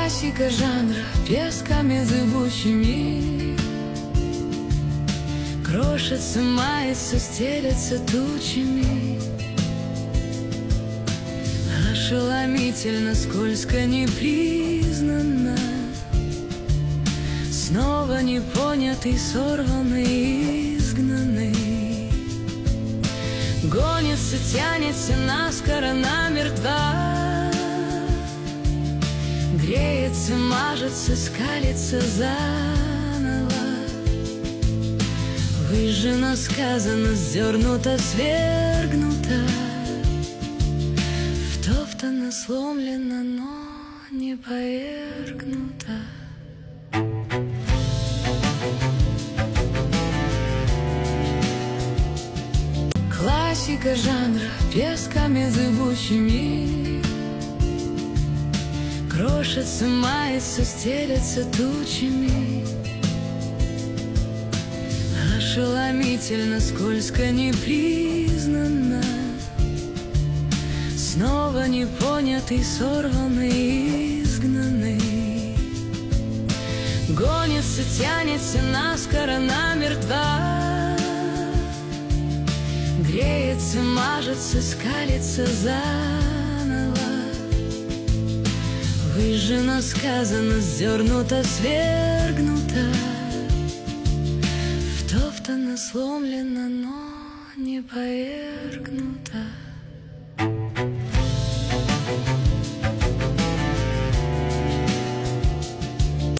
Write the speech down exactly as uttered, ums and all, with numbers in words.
Классика жанра песками зыбучими крошится, мается, стелется тучами. Ошеломительно, скользко, непризнанно, снова непонятый, сорванный, изгнанный. Гонится, тянется наскоро, намертво, греется, мажется, скалится заново. Выжжено, сказано, сдернуто, свергнуто, втоптано, сломлено, но не повергнуто. Классика жанра песками зыбучими крошится, мается, стелется тучами. Ошеломительно, скользко, непризнанно, снова непонятый, сорванный, изгнанный. Гонится, тянется наскоро, намертво, греется, мажется, скалится заново. Выжжено, сказано, сдернуто, свергнуто, втоптано, сломлено, но не повергнуто.